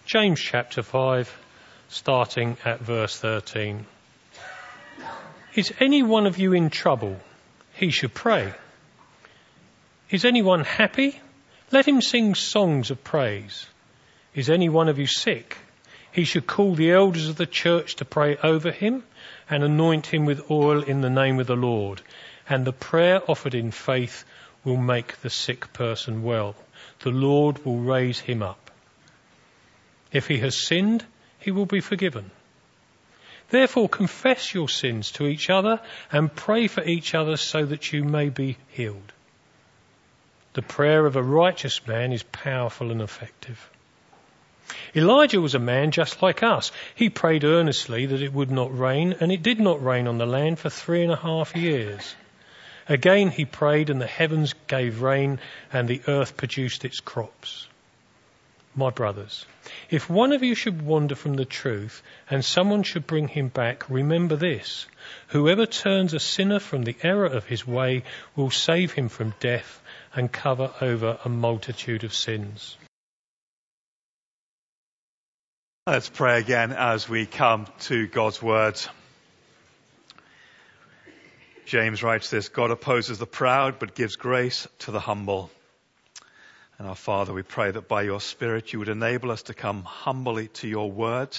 James chapter 5, starting at verse 13. Is any one of you in trouble? He should pray. Is anyone happy? Let him sing songs of praise. Is any one of you sick? He should call the elders of the church to pray over him and anoint him with oil in the name of the Lord. And the prayer offered in faith will make the sick person well. The Lord will raise him up. If he has sinned, he will be forgiven. Therefore confess your sins to each other and pray for each other so that you may be healed. The prayer of a righteous man is powerful and effective. Elijah was a man just like us. He prayed earnestly that it would not rain, and it did not rain on the land for 3.5 years. Again he prayed, and the heavens gave rain, and the earth produced its crops. My brothers, if one of you should wander from the truth and someone should bring him back, remember this: whoever turns a sinner from the error of his way will save him from death and cover over a multitude of sins. Let's pray again as we come to God's word. James writes this: God opposes the proud but gives grace to the humble. And our Father, we pray that by your Spirit you would enable us to come humbly to your word.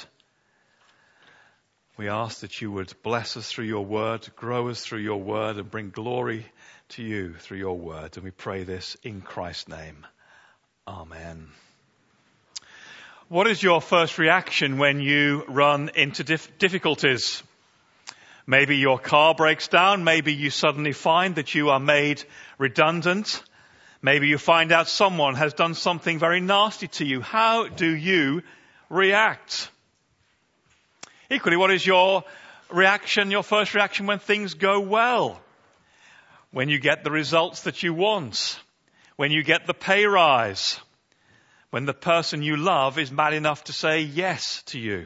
We ask that you would bless us through your word, grow us through your word, and bring glory to you through your word. And we pray this in Christ's name. Amen. What is your first reaction when you run into difficulties? Maybe your car breaks down. Maybe you suddenly find that you are made redundant. Maybe you find out someone has done something very nasty to you. How do you react? Equally, what is your reaction, your first reaction when things go well? When you get the results that you want? When you get the pay rise? When the person you love is mad enough to say yes to you?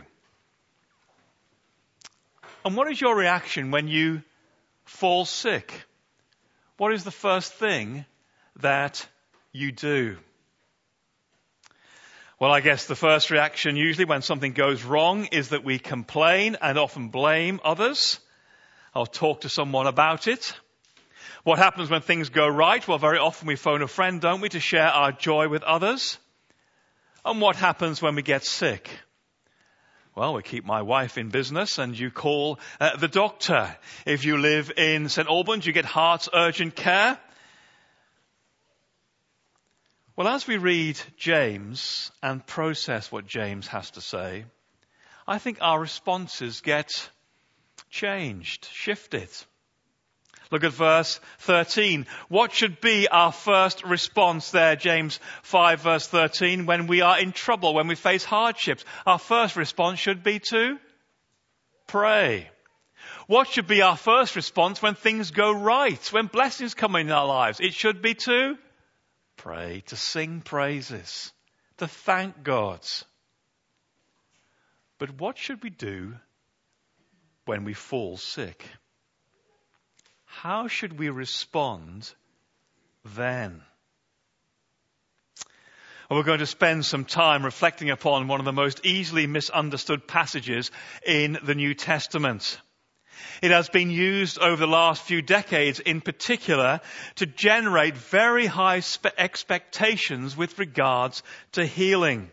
And what is your reaction when you fall sick? What is the first thing that you do? Well, I guess the first reaction usually when something goes wrong is that we complain and often blame others. I'll talk to someone about it. What happens when things go right? Well, very often we phone a friend, don't we, to share our joy with others. And what happens when we get sick? Well, we keep my wife in business and you call the doctor. If you live in St. Albans, you get Hearts Urgent Care. Well, as we read James and process what James has to say, I think our responses get changed, shifted. Look at verse 13. What should be our first response there, James 5 verse 13, when we are in trouble, when we face hardships? Our first response should be to pray. What should be our first response when things go right, when blessings come in our lives? It should be to pray, to sing praises, to thank God. But what should we do when we fall sick? How should we respond then? Well, we're going to spend some time reflecting upon one of the most easily misunderstood passages in the New Testament. It has been used over the last few decades in particular to generate very high expectations with regards to healing.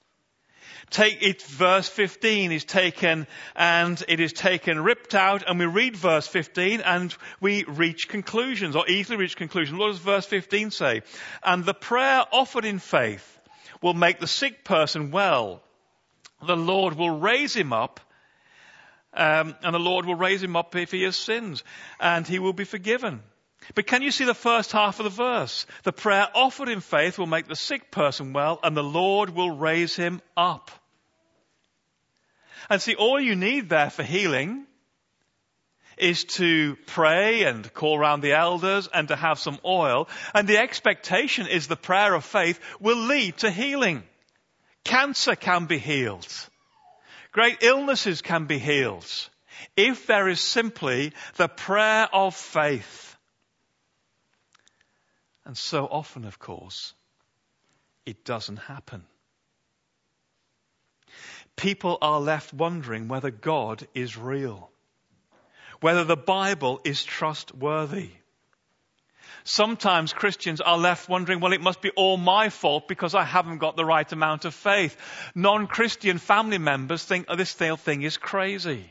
Verse 15 is taken and it is taken, ripped out, and we read verse 15 and we reach conclusions, or easily reach conclusions. What does verse 15 say? And the prayer offered in faith will make the sick person well. The Lord will raise him up, and the Lord will raise him up if he has sinned, and he will be forgiven. But can you see the first half of the verse? The prayer offered in faith will make the sick person well, and the Lord will raise him up. And see, all you need there for healing is to pray and call round the elders and to have some oil. And the expectation is the prayer of faith will lead to healing. Cancer can be healed. Great illnesses can be healed if there is simply the prayer of faith. And so often, of course, it doesn't happen. people are left wondering whether God is real, whether the Bible is trustworthy. Sometimes Christians are left wondering, well, it must be all my fault because I haven't got the right amount of faith. Non-Christian family members think, oh, this thing is crazy.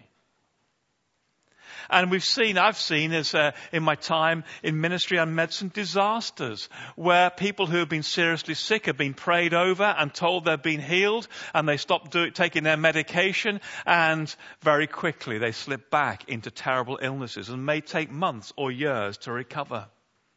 And I've seen in my time in ministry and medicine, disasters where people who have been seriously sick have been prayed over and told they've been healed, and they stop taking their medication, and very quickly they slip back into terrible illnesses and may take months or years to recover.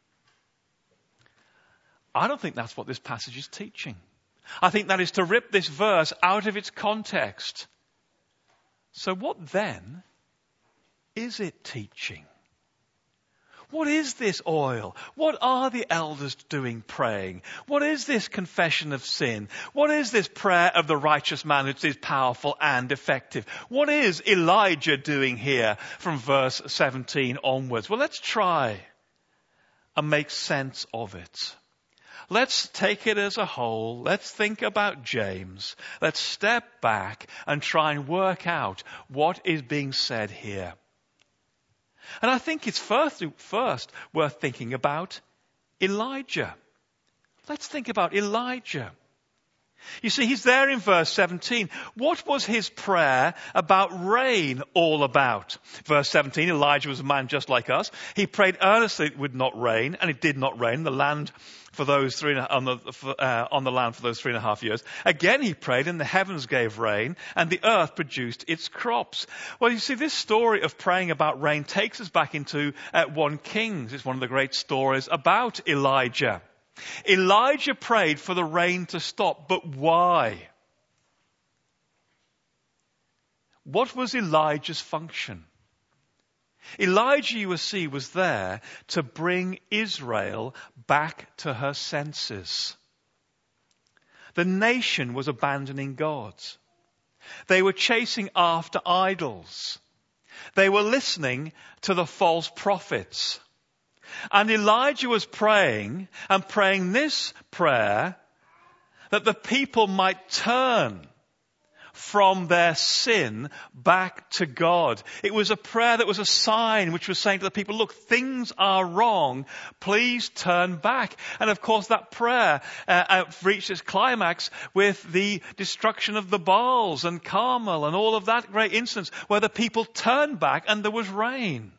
I don't think that's what this passage is teaching. I think that is to rip this verse out of its context. So what then is it teaching? What is this oil? What are the elders doing praying? What is this confession of sin? What is this prayer of the righteous man which is powerful and effective? What is Elijah doing here from verse 17 onwards? Well, let's try and make sense of it. Let's take it as a whole. Let's think about James. Let's step back and try and work out what is being said here. And I think it's first worth thinking about Elijah. Let's think about Elijah. You see, he's there in verse 17. What was his prayer about rain all about? Verse 17, Elijah was a man just like us. He prayed earnestly it would not rain, and it did not rain. The land for those on the land for those 3.5 years. Again he prayed, and the heavens gave rain, and the earth produced its crops. Well, you see, this story of praying about rain takes us back into 1 Kings. It's one of the great stories about Elijah. Elijah prayed for the rain to stop, but why? What was Elijah's function? Elijah, you will see, was there to bring Israel back to her senses. The nation was abandoning God. They were chasing after idols. They were listening to the false prophets. And Elijah was praying this prayer that the people might turn from their sin back to God. It was a prayer that was a sign which was saying to the people, look, things are wrong. Please turn back. And of course that prayer reached its climax with the destruction of the Baals and Carmel and all of that great instance where the people turned back and there was rain.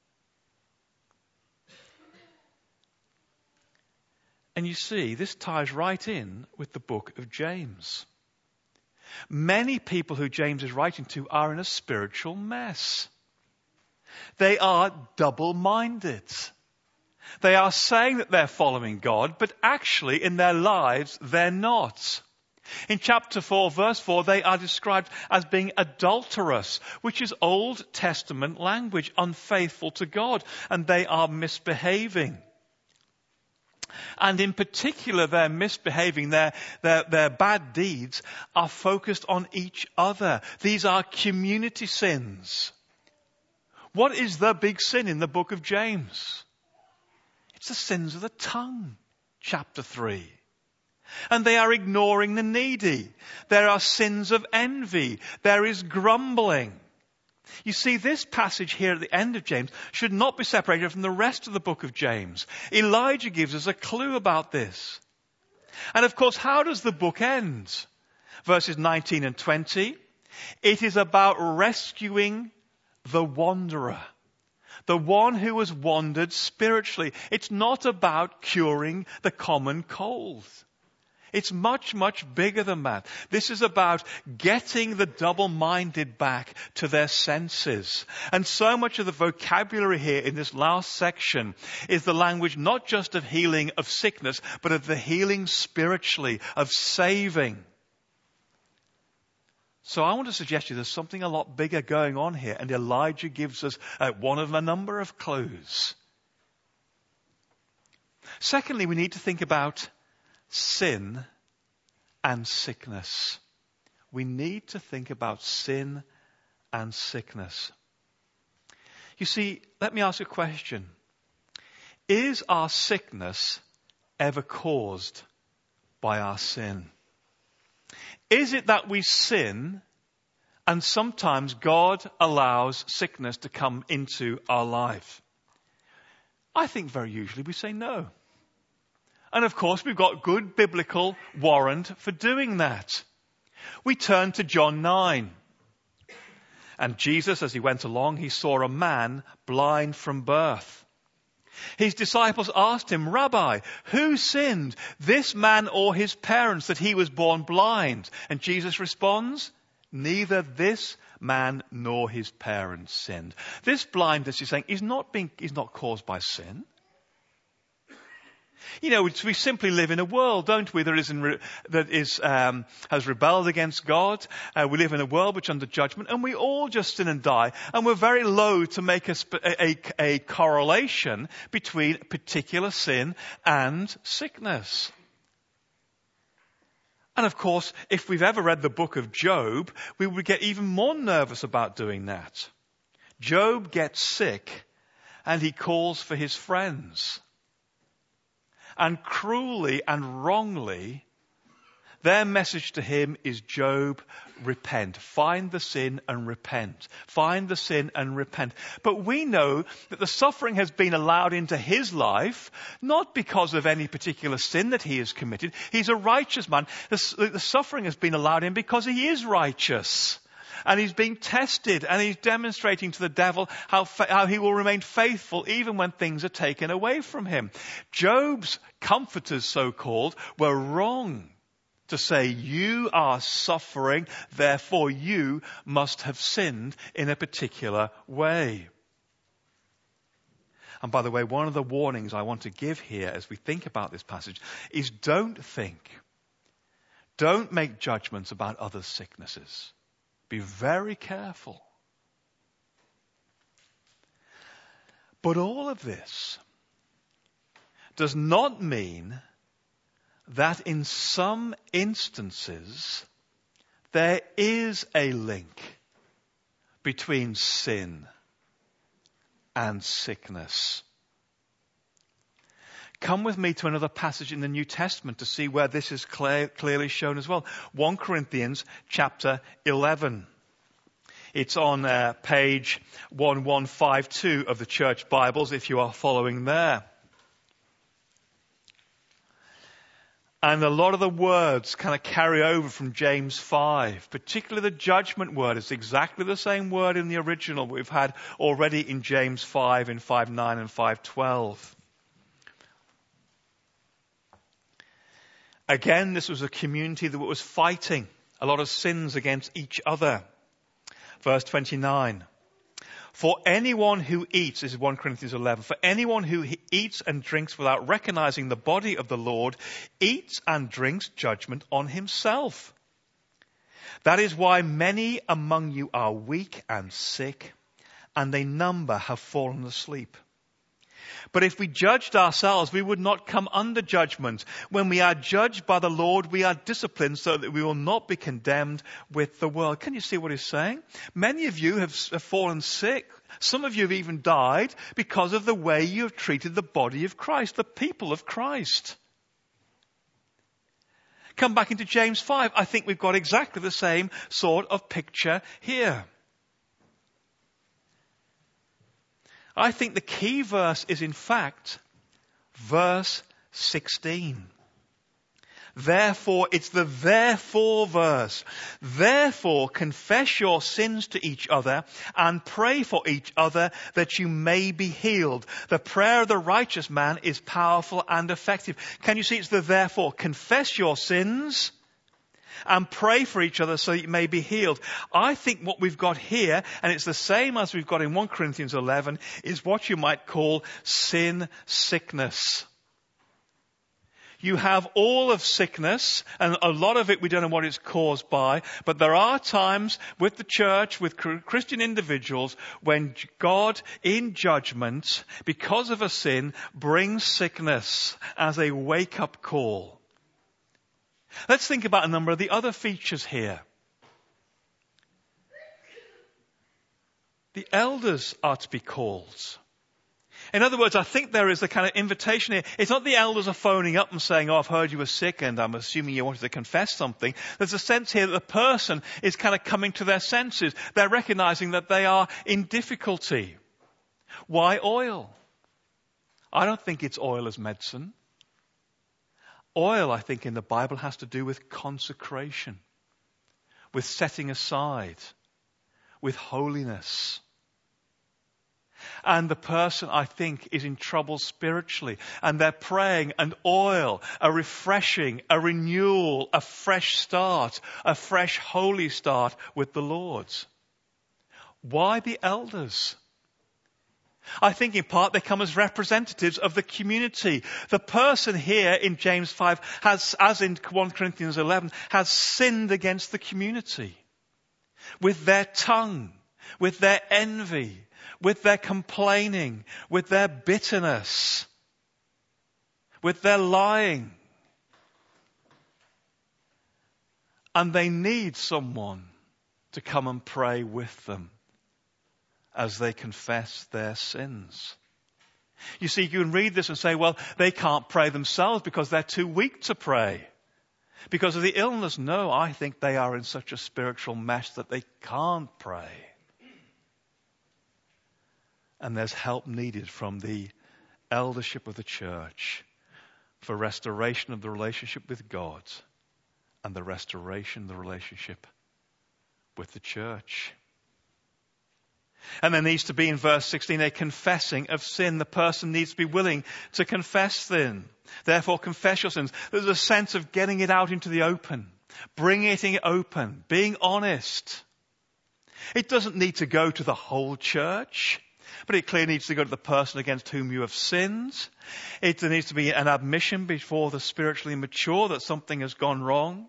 And you see, this ties right in with the book of James. Many people who James is writing to are in a spiritual mess. They are double-minded. They are saying that they're following God, but actually in their lives they're not. In chapter 4, verse 4, they are described as being adulterous, which is Old Testament language, unfaithful to God, and they are misbehaving. And in particular, their misbehaving, their bad deeds are focused on each other. These are community sins. What is the big sin in the book of James? It's the sins of the tongue, chapter 3. And they are ignoring the needy. There are sins of envy. There is grumbling. You see, this passage here at the end of James should not be separated from the rest of the book of James. Elijah gives us a clue about this. And of course, how does the book end? Verses 19 and 20. It is about rescuing the wanderer, the one who has wandered spiritually. It's not about curing the common cold. It's much, much bigger than that. This is about getting the double-minded back to their senses. And so much of the vocabulary here in this last section is the language not just of healing of sickness, but of the healing spiritually, of saving. So I want to suggest to you there's something a lot bigger going on here, and Elijah gives us one of a number of clues. Secondly, we need to think about sin and sickness. We need to think about sin and sickness. You see, let me ask a question. Is our sickness ever caused by our sin? Is it that we sin And sometimes God allows sickness to come into our life. I think very usually we say no. And of course we've got good biblical warrant for doing that. We turn to John 9. And Jesus, as he went along, he saw a man blind from birth. His disciples asked him, "Rabbi, who sinned, this man or his parents, that he was born blind?" And Jesus responds, "Neither this man nor his parents sinned." This blindness, he's saying, is not caused by sin. You know, we simply live in a world, don't we, that has rebelled against God. We live in a world which is under judgment, and we all just sin and die. And we're very loath to make a correlation between particular sin and sickness. And of course, if we've ever read the book of Job, we would get even more nervous about doing that. Job gets sick, and he calls for his friends. And cruelly and wrongly, their message to him is, "Job, repent. Find the sin and repent. Find the sin and repent." But we know that the suffering has been allowed into his life, not because of any particular sin that he has committed. He's a righteous man. The suffering has been allowed in because he is righteous. And he's being tested, and he's demonstrating to the devil how he will remain faithful even when things are taken away from him. Job's comforters, so-called, were wrong to say, "You are suffering, therefore you must have sinned in a particular way." And by the way, one of the warnings I want to give here as we think about this passage is don't make judgments about others' sicknesses. Be very careful. But all of this does not mean that in some instances there is a link between sin and sickness. Come with me to another passage in the New Testament to see where this is clearly shown as well. 1 Corinthians chapter 11. It's on page 1152 of the Church Bibles if you are following there. And a lot of the words kind of carry over from James 5, particularly the judgment word. It's exactly the same word in the original we've had already in James 5 in 5:9 and 5:12. Again, this was a community that was fighting a lot of sins against each other. Verse 29. For anyone who eats, this is 1 Corinthians 11, for anyone who eats and drinks without recognizing the body of the Lord, eats and drinks judgment on himself. That is why many among you are weak and sick, and a number have fallen asleep. But if we judged ourselves, we would not come under judgment. When we are judged by the Lord, we are disciplined so that we will not be condemned with the world. Can you see what he's saying? Many of you have fallen sick. Some of you have even died because of the way you have treated the body of Christ, the people of Christ. Come back into James 5. I think we've got exactly the same sort of picture here. I think the key verse is, in fact, verse 16. Therefore, it's the therefore verse. Therefore, confess your sins to each other and pray for each other that you may be healed. The prayer of the righteous man is powerful and effective. Can you see it's the therefore? Confess your sins and pray for each other so that you may be healed. I think what we've got here, and it's the same as we've got in 1 Corinthians 11, is what you might call sin sickness. You have all of sickness, and a lot of it we don't know what it's caused by, but there are times with the church, with Christian individuals, when God, in judgment, because of a sin, brings sickness as a wake-up call. Let's think about a number of the other features here. The elders are to be called. In other words, I think there is a kind of invitation here. It's not the elders are phoning up and saying, oh, I've heard you were sick and I'm assuming you wanted to confess something. There's a sense here that the person is kind of coming to their senses. They're recognizing that they are in difficulty. Why oil? I don't think it's oil as medicine. Oil, I think, in the Bible has to do with consecration, with setting aside, with holiness. And the person, I think, is in trouble spiritually. And they're praying an oil, a refreshing, a renewal, a fresh start, a fresh holy start with the Lord. Why the elders? I think in part they come as representatives of the community. The person here in James 5 has, as in 1 Corinthians 11, has sinned against the community. With their tongue, with their envy, with their complaining, with their bitterness, with their lying. And they need someone to come and pray with them as they confess their sins. You see, you can read this and say, well, they can't pray themselves because they're too weak to pray. Because of the illness. No, I think they are in such a spiritual mess that they can't pray. And there's help needed from the eldership of the church for restoration of the relationship with God and the restoration of the relationship with the church. And there needs to be, in verse 16, a confessing of sin. The person needs to be willing to confess sin. Therefore, confess your sins. There's a sense of getting it out into the open, bringing it in open, being honest. It doesn't need to go to the whole church, but it clearly needs to go to the person against whom you have sinned. There needs to be an admission before the spiritually mature that something has gone wrong.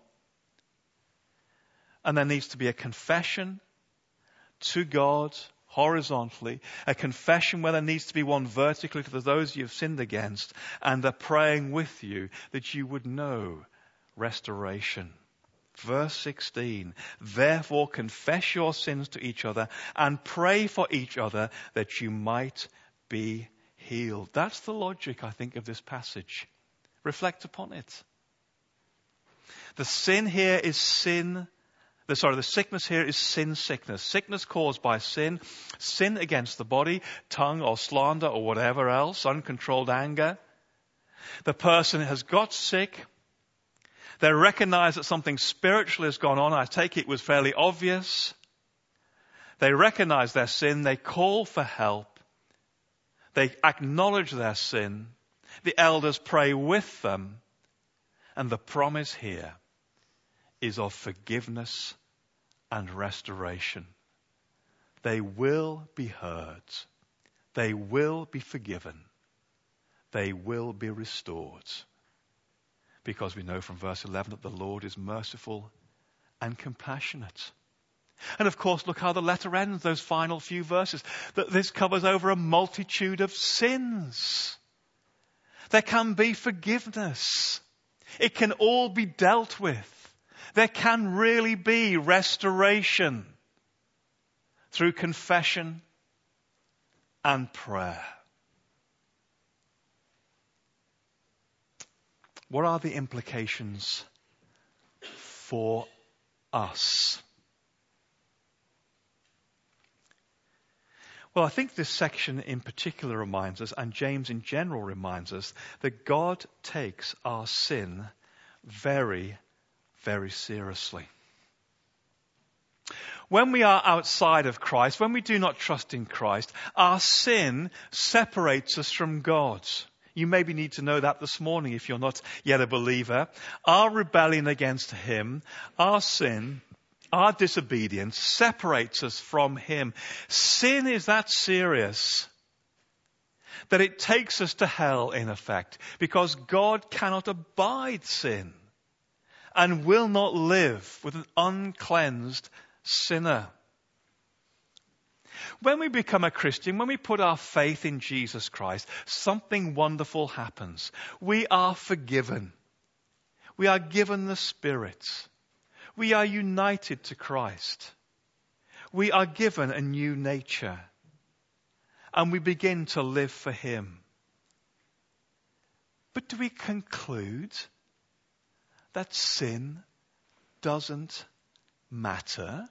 And there needs to be a confession to God horizontally, a confession where there needs to be one vertically to those you've sinned against, and a praying with you that you would know restoration. Verse 16, therefore confess your sins to each other and pray for each other that you might be healed. That's the logic, I think, of this passage. Reflect upon it. The sin here is sin. The sickness here is sin sickness. Sickness caused by sin against the body, tongue or slander or whatever else, uncontrolled anger. The person has got sick. They recognize that something spiritual has gone on. I take it was fairly obvious. They recognize their sin. They call for help. They acknowledge their sin. The elders pray with them. And the promise here is of forgiveness and restoration. They will be heard. They will be forgiven. They will be restored. Because we know from verse 11 that the Lord is merciful and compassionate. And of course, look how the letter ends, those final few verses, that this covers over a multitude of sins. There can be forgiveness. It can all be dealt with. There can really be restoration through confession and prayer. What are the implications for us? Well, I think this section in particular reminds us, and James in general reminds us, that God takes our sin very, very seriously. When we are outside of Christ, when we do not trust in Christ, our sin separates us from God. You maybe need to know that this morning if you're not yet a believer. Our rebellion against Him, our sin, our disobedience separates us from Him. Sin is that serious that it takes us to hell, in effect, because God cannot abide sin and will not live with an uncleansed sinner. When we become a Christian, when we put our faith in Jesus Christ, something wonderful happens. We are forgiven. We are given the Spirit. We are united to Christ. We are given a new nature. and we begin to live for him. But do we conclude that sin doesn't matter?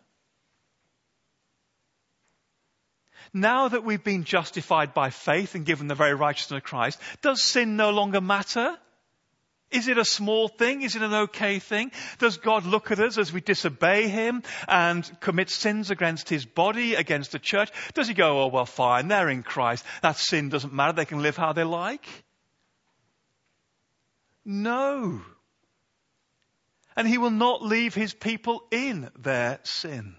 Now that we've been justified by faith and given the very righteousness of Christ, does sin no longer matter? Is it a small thing? Is it an okay thing? Does God look at us as we disobey him and commit sins against his body, against the church? Does he go, oh, well, fine, they're in Christ. That sin doesn't matter. They can live how they like? No. And he will not leave his people in their sin.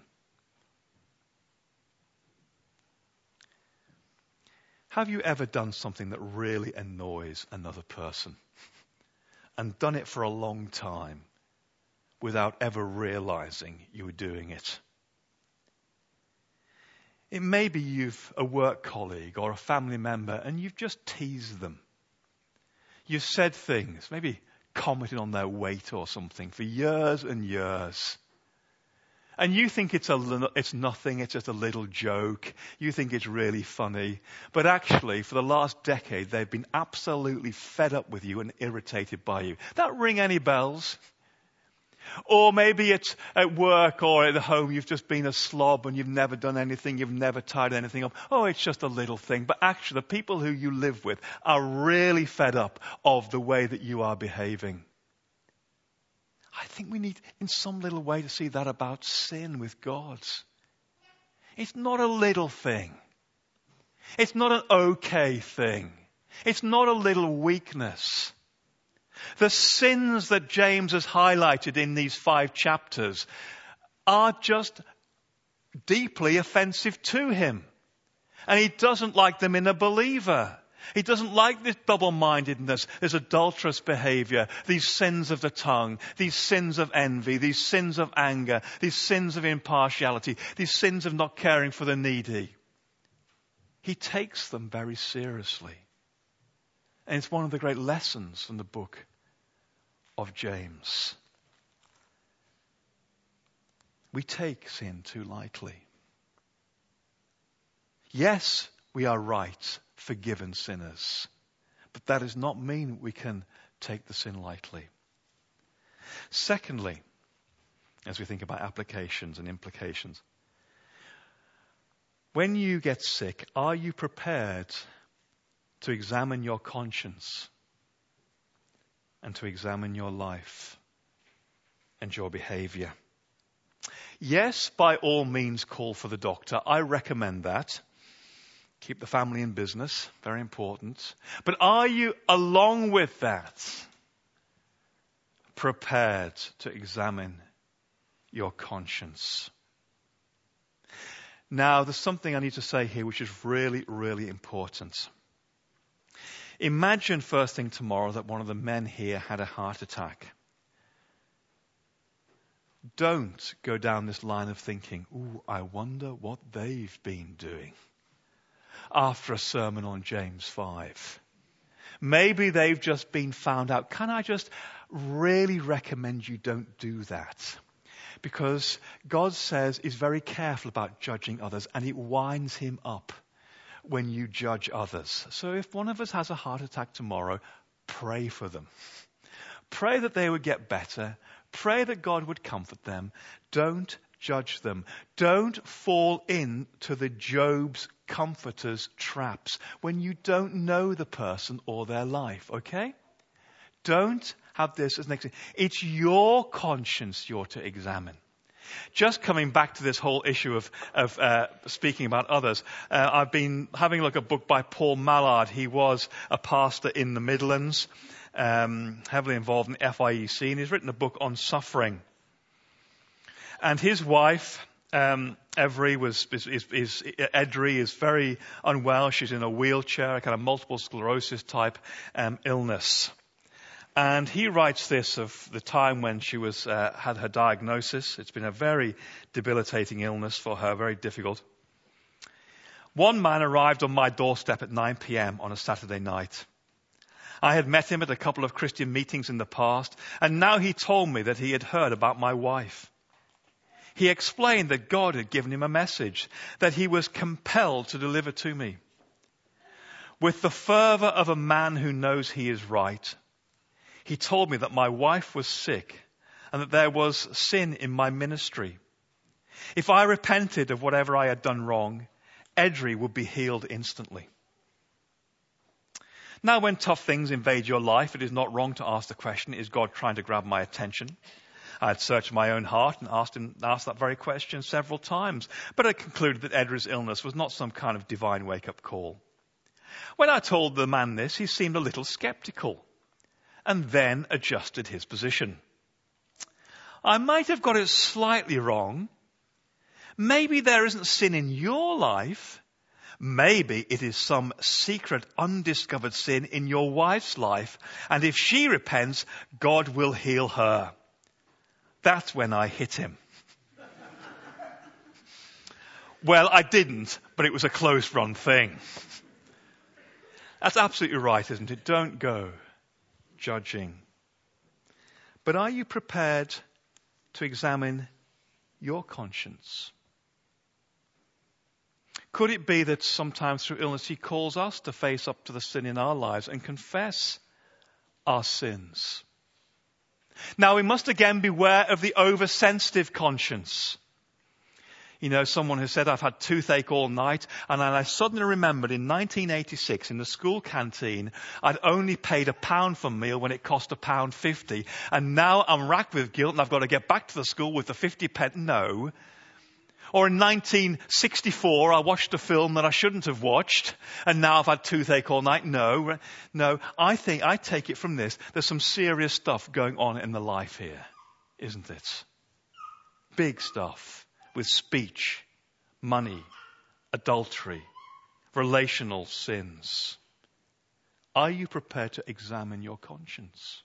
Have you ever done something that really annoys another person? And done it for a long time without ever realizing you were doing it? It may be you've a work colleague or a family member and you've just teased them. You've said things, maybe commented on their weight or something for years and years. And you think it's nothing, it's just a little joke. You think it's really funny. But actually, for the last decade, they've been absolutely fed up with you and irritated by you. That ring any bells? Or maybe it's at work or at home, you've just been a slob and you've never done anything, you've never tied anything up. Oh, it's just a little thing. But actually, the people who you live with are really fed up of the way that you are behaving. I think we need, in some little way, to see that about sin with God. It's not a little thing. It's not an okay thing. It's not a little weakness. The sins that James has highlighted in these 5 chapters are just deeply offensive to him. And he doesn't like them in a believer. He doesn't like this double-mindedness, this adulterous behavior, these sins of the tongue, these sins of envy, these sins of anger, these sins of impartiality, these sins of not caring for the needy. He takes them very seriously. And it's one of the great lessons from the book of James. We take sin too lightly. Yes, we are right, forgiven sinners. But that does not mean we can take the sin lightly. Secondly, as we think about applications and implications, when you get sick, are you prepared to examine your conscience and to examine your life and your behavior? Yes, by all means, call for the doctor. I recommend that. Keep the family in business, very important. But are you, along with that, prepared to examine your conscience? Now, there's something I need to say here which is really, really important. Imagine first thing tomorrow that one of the men here had a heart attack. Don't go down this line of thinking, ooh, I wonder what they've been doing after a sermon on James 5. Maybe they've just been found out. Can I just really recommend you don't do that? Because God says he's very careful about judging others, and it winds him up when you judge others. So if one of us has a heart attack tomorrow, pray for them. Pray that they would get better. Pray that God would comfort them. Don't judge them. Don't fall into the Job's comforter's traps when you don't know the person or their life, okay? Don't have this as next thing. It's your conscience you're to examine. Just coming back to this whole issue of speaking about others, I've been having a look at a book by Paul Mallard. He was a pastor in the Midlands, heavily involved in FIEC, and he's written a book on suffering. And his wife, Edri, is very unwell. She's in a wheelchair, a kind of multiple sclerosis type illness. And he writes this of the time when she had her diagnosis. It's been a very debilitating illness for her, very difficult. One man arrived on my doorstep at 9 p.m. on a Saturday night. I had met him at a couple of Christian meetings in the past, and now he told me that he had heard about my wife. He explained that God had given him a message that he was compelled to deliver to me. with the fervor of a man who knows he is right. He told me that my wife was sick and that there was sin in my ministry. If I repented of whatever I had done wrong, Edry would be healed instantly. Now, when tough things invade your life, it is not wrong to ask the question, is God trying to grab my attention? I had searched my own heart and asked that very question several times, but I concluded that Edry's illness was not some kind of divine wake-up call. When I told the man this, he seemed a little skeptical and then adjusted his position. I might have got it slightly wrong. Maybe there isn't sin in your life. Maybe it is some secret, undiscovered sin in your wife's life. And if she repents, God will heal her. That's when I hit him. Well, I didn't, but it was a close-run thing. That's absolutely right, isn't it? Don't go judging. But are you prepared to examine your conscience? Could it be that sometimes through illness he calls us to face up to the sin in our lives and confess our sins? Now we must again beware of the oversensitive conscience. You know, someone who said, I've had toothache all night, and then I suddenly remembered in 1986 in the school canteen, I'd only paid £1 for a meal when it cost £1.50, and now I'm racked with guilt and I've got to get back to the school with the 50p. No. Or in 1964, I watched a film that I shouldn't have watched, and now I've had toothache all night. No. I take it from this. There's some serious stuff going on in the life here, isn't it? Big stuff with speech, money, adultery, relational sins. Are you prepared to examine your conscience?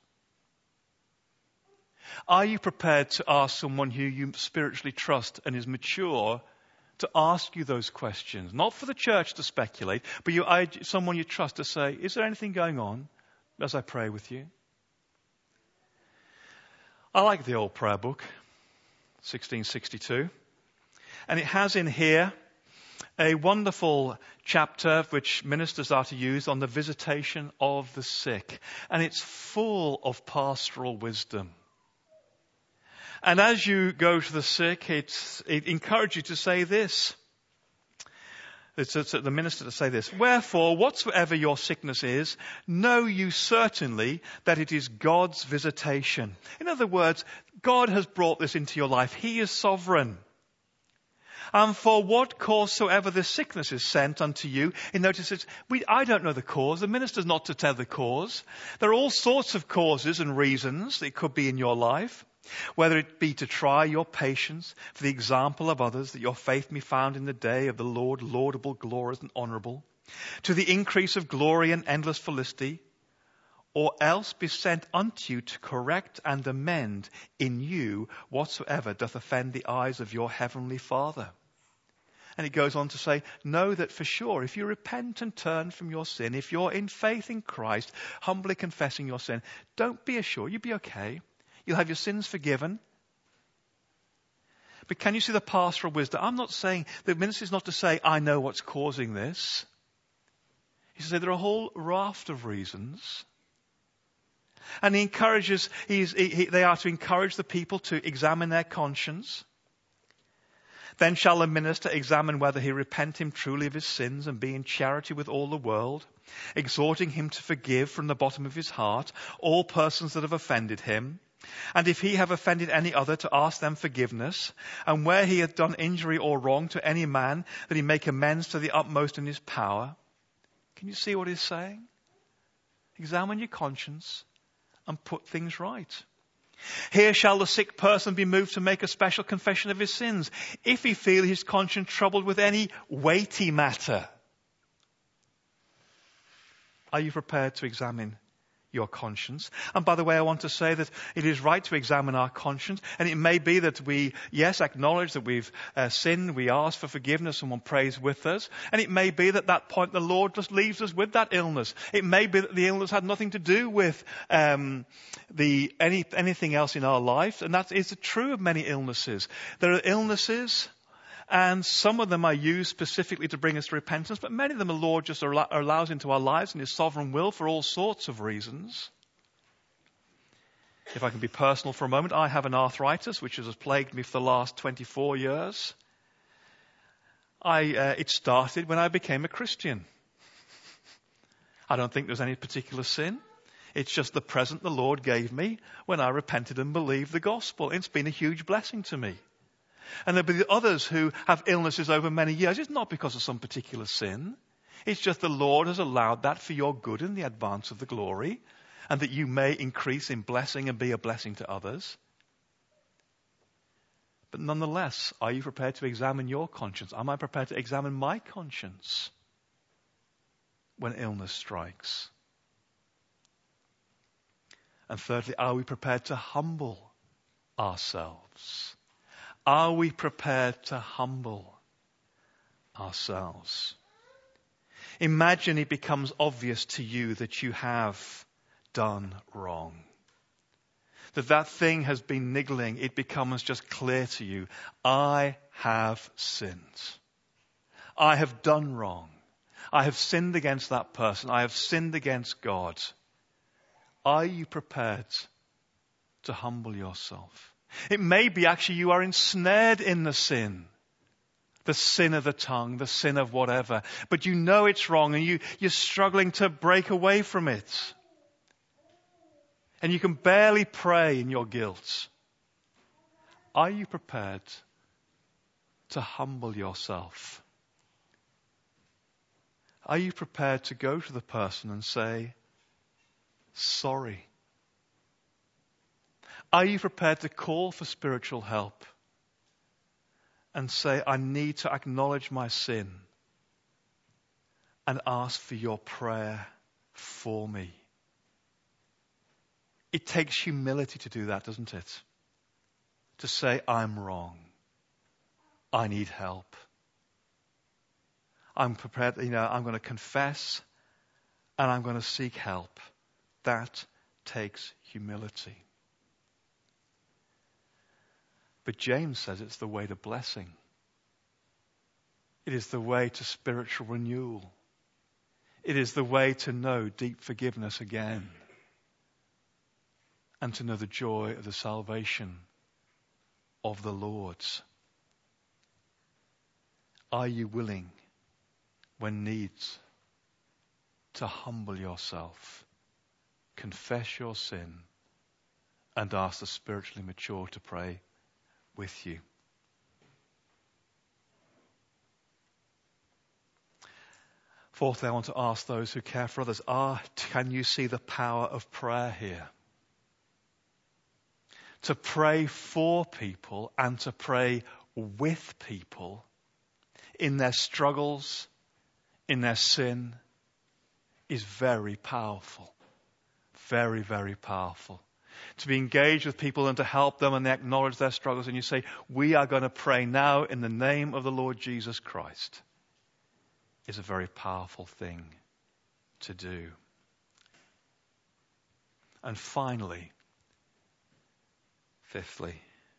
Are you prepared to ask someone who you spiritually trust and is mature to ask you those questions? Not for the church to speculate, but someone you trust to say, is there anything going on as I pray with you? I like the old prayer book, 1662. And it has in here a wonderful chapter which ministers are to use on the visitation of the sick. And it's full of pastoral wisdom. And as you go to the sick, it encourages you to say this. It's the minister to say this. Wherefore, whatsoever your sickness is, know you certainly that it is God's visitation. In other words, God has brought this into your life. He is sovereign. And for what cause soever the sickness is sent unto you. And notice I don't know the cause. The minister's not to tell the cause. There are all sorts of causes and reasons that it could be in your life. Whether it be to try your patience for the example of others, that your faith may be found in the day of the Lord, laudable, glorious, and honourable, to the increase of glory and endless felicity, or else be sent unto you to correct and amend in you whatsoever doth offend the eyes of your heavenly Father. And it goes on to say, know that for sure, if you repent and turn from your sin, if you're in faith in Christ, humbly confessing your sin, don't be assured, you'll be okay. You'll have your sins forgiven. But can you see the pastoral wisdom? I'm not saying, the ministry is not to say, I know what's causing this. He says there are a whole raft of reasons. And he encourages, they are to encourage the people to examine their conscience. Then shall the minister examine whether he repent him truly of his sins and be in charity with all the world, exhorting him to forgive from the bottom of his heart all persons that have offended him. And if he have offended any other, to ask them forgiveness. And where he hath done injury or wrong to any man, that he make amends to the utmost in his power. Can you see what he's saying? Examine your conscience and put things right. Here shall the sick person be moved to make a special confession of his sins, if he feel his conscience troubled with any weighty matter. Are you prepared to examine your conscience? And by the way, I want to say that it is right to examine our conscience. And it may be that we, acknowledge that we've sinned. We ask for forgiveness. Someone prays with us. And it may be that at that point the Lord just leaves us with that illness. It may be that the illness had nothing to do with anything else in our life. And that is true of many illnesses. There are illnesses And some of them are used specifically to bring us to repentance, but many of them the Lord just allows into our lives in His sovereign will for all sorts of reasons. If I can be personal for a moment, I have an arthritis which has plagued me for the last 24 years. It started when I became a Christian. I don't think there's any particular sin. It's just the present the Lord gave me when I repented and believed the gospel. It's been a huge blessing to me. And there'll be others who have illnesses over many years. It's not because of some particular sin. It's just the Lord has allowed that for your good and the advance of the glory, and that you may increase in blessing and be a blessing to others. But nonetheless, are you prepared to examine your conscience? Am I prepared to examine my conscience when illness strikes? And thirdly, are we prepared to humble ourselves? Are we prepared to humble ourselves? Imagine it becomes obvious to you that you have done wrong. That thing has been niggling. It becomes just clear to you. I have sinned. I have done wrong. I have sinned against that person. I have sinned against God. Are you prepared to humble yourself? It may be actually you are ensnared in the sin of the tongue, the sin of whatever, but you know it's wrong and you're struggling to break away from it. And you can barely pray in your guilt. Are you prepared to humble yourself? Are you prepared to go to the person and say, sorry? Are you prepared to call for spiritual help and say, I need to acknowledge my sin and ask for your prayer for me? It takes humility to do that, doesn't it? To say, I'm wrong. I need help. I'm prepared, I'm going to confess and I'm going to seek help. That takes humility. But James says it's the way to blessing. It is the way to spiritual renewal. It is the way to know deep forgiveness again. And to know the joy of the salvation of the Lord. Are you willing, when needs, to humble yourself, confess your sin, and ask the spiritually mature to pray with you? Fourthly, I want to ask those who care for others, can you see the power of prayer here? To pray for people and to pray with people in their struggles, in their sin, is very powerful. Very, very powerful. To be engaged with people and to help them and they acknowledge their struggles and you say, we are going to pray now in the name of the Lord Jesus Christ, is a very powerful thing to do. And finally, fifthly,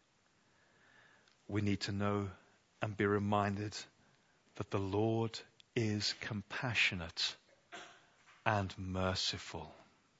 we need to know and be reminded that the Lord is compassionate and merciful.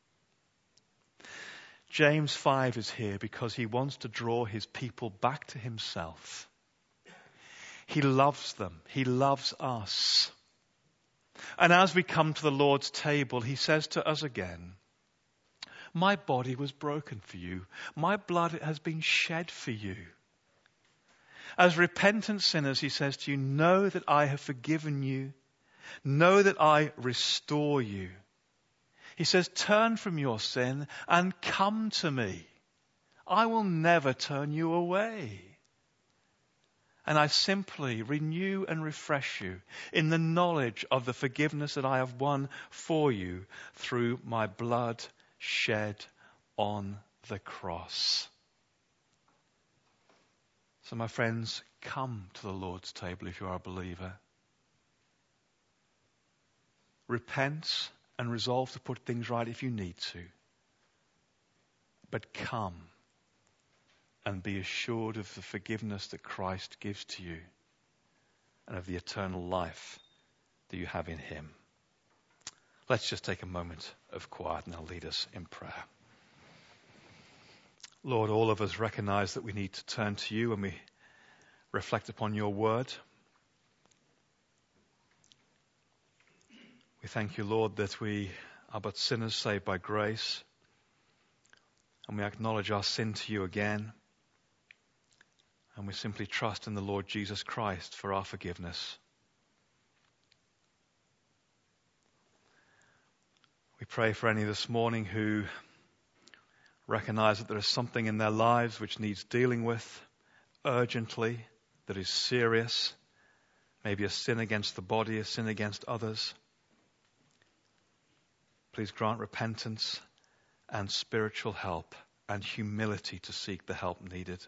James 5 is here because he wants to draw his people back to himself. He loves them. He loves us. And as we come to the Lord's table, he says to us again, my body was broken for you. My blood has been shed for you. As repentant sinners, he says to you, know that I have forgiven you. Know that I restore you. He says, turn from your sin and come to me. I will never turn you away. And I simply renew and refresh you in the knowledge of the forgiveness that I have won for you through my blood shed on the cross. So my friends, come to the Lord's table if you are a believer. Repent and resolve to put things right if you need to. But come and be assured of the forgiveness that Christ gives to you and of the eternal life that you have in him. Let's just take a moment of quiet and I'll lead us in prayer. Lord, all of us recognize that we need to turn to you when we reflect upon your word. We thank you, Lord, that we are but sinners saved by grace, and we acknowledge our sin to you again, and we simply trust in the Lord Jesus Christ for our forgiveness. We pray for any this morning who recognize that there is something in their lives which needs dealing with urgently, that is serious, maybe a sin against the body, a sin against others. Please grant repentance and spiritual help and humility to seek the help needed.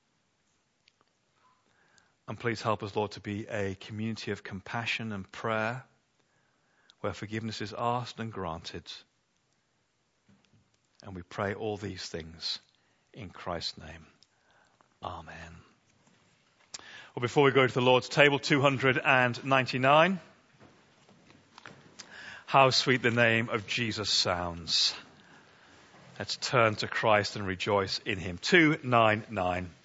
And please help us, Lord, to be a community of compassion and prayer where forgiveness is asked and granted. And we pray all these things in Christ's name. Amen. Well, before we go to the Lord's table, 299. How sweet the name of Jesus sounds. Let's turn to Christ and rejoice in him. 299.